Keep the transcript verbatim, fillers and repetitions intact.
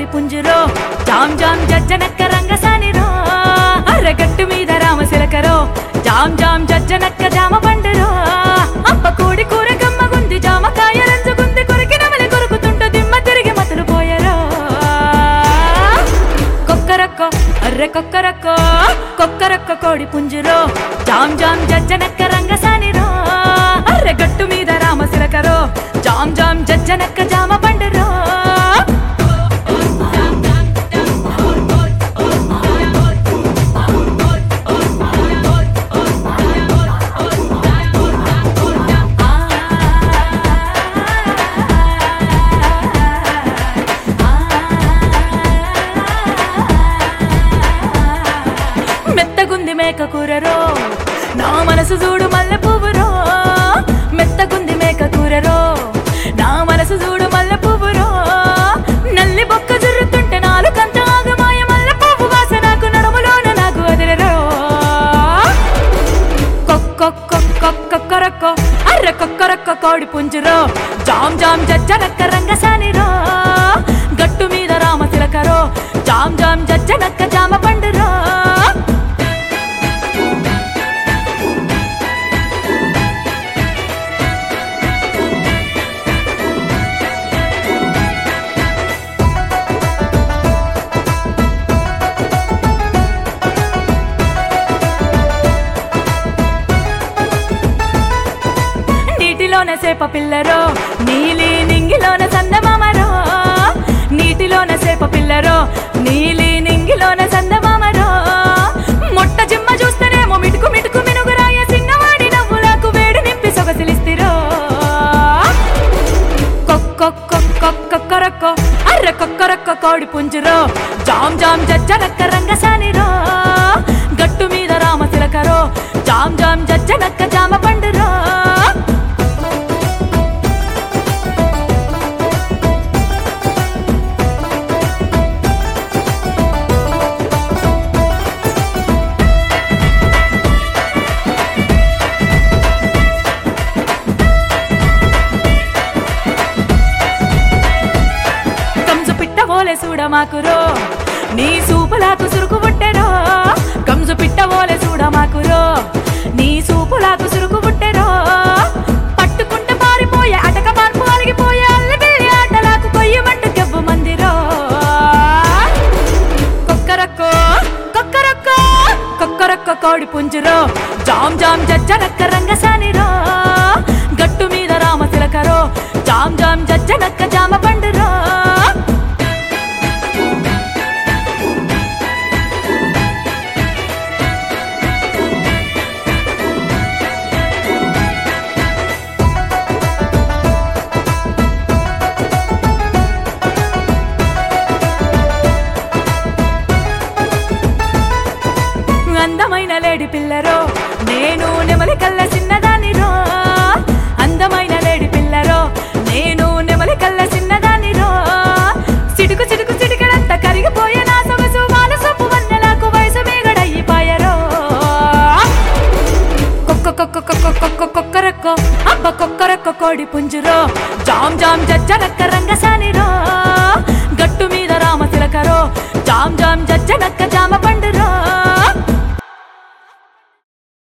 కోడి పుంజురో jam jam జజ్జనక్క రంగసానిరో అరగట్టు మీద రామశిలకరో jam jam జజ్జనక్క జామ పండురో అప్ప కోడి కూర కమ్మగుంది జామకాయ రంజుకుంది కొరికి నమలి కొరుకుతుంటూ దిమ్మ తిరిగి మతులు పోయరో కొక్కరక్కో అర్రె కొక్కరక్కో కొక్కరక్క కోడి పుంజురో జామ్ జామ్ జజ్జనక్క రంగసానిరో అర్రెగట్టు మీద రామశిలకరో జామ్ జామ్ జజ్జనక్క జామ పండురో మెత్తగుంది మేక కూరరో నా మనసు చూడు మల్లె పువ్వురో మెత్తగుంది మేక కూరరో నా మనసు చూడు మల్లె పువ్వురో నల్లి బొక్క జుర్రుతుంటే నాలుకంత ఆగమాయ మల్లె పువ్వు వాస నాకు నడుములోన నాకు అదిరరో కొక్కొక్కొక్కొక్కొక్కరక్కో అర్రె కొక్కరక్క కోడి పుంజురో జామ్ జామ్ జజ్జనక్క రంగసానిరో గట్టు మీద రామశిలకరో జామ్ జామ్ జజ్జనక్క జామ పండురో నీటిలోన సేప పిల్లరో నీలి నింగిలోన సందమామరో నీటిలోన సేప పిల్లరో నీలి నింగిలోన సందమామరో మొట్ట జిమ్మ చూస్తేనేమో మిటుకు మిటుకు మినుగురాయ సిన్నవాడి నవ్వులకు వేడి నింపి సొగసిలిస్తిరో కొక్కొక్కొక్కొక్కరక్కో అర్రె కొక్కరక్క కోడి పుంజురో జామ్ జామ్ జజ్జనక్క రంగసానిరో గట్టు మీద రామశిలకరో జామ్ జామ్ జజ్జనక్క జామ పండురో ఓలే చూడమాకురో నీ సూపులాకు సురుకు పుట్టెరో కంజు పిట్ట ఓలే చూడమాకురో నీ సూపులాకు సురుకు పుట్టెరో పట్టుకుంటే పారిపోయే అటక మార్పు అలిగిపోయే అల్లి బిల్లి ఆటలాకు కొయ్యమంటూ కెవ్వు మందిరో కొక్కరక్కో కొక్కరక్కో కొక్కరక్క కోడి పుంజురో జామ్ జామ్ జజ్జనక్క రంగసానిరో గట్టు మీద రామశిలకరో జామ్ జామ్ జజ్జనక్క జామ పండురో అందమైన లేడి పిల్లరో నేను నెమలి కళ్ళ చిన్నదానిరో అందమైన లేడి పిల్లరో నేను నెమలి కళ్ళ చిన్నదానిరో సిటుకు సిటుకు సిటికడంతా కరిగిపోయే నా సొగసు వాళ్ళ సొప్పు వన్నెలకు వయసు మేగడయ్యిపోయరో కొక్కొక్కొక్కొక్కొక్కొక్కరక్కో అబ్బ కొక్కరక్క కోడి పుంజురో జామ్ జామ్ జజ్జనక్క రంగసానిరో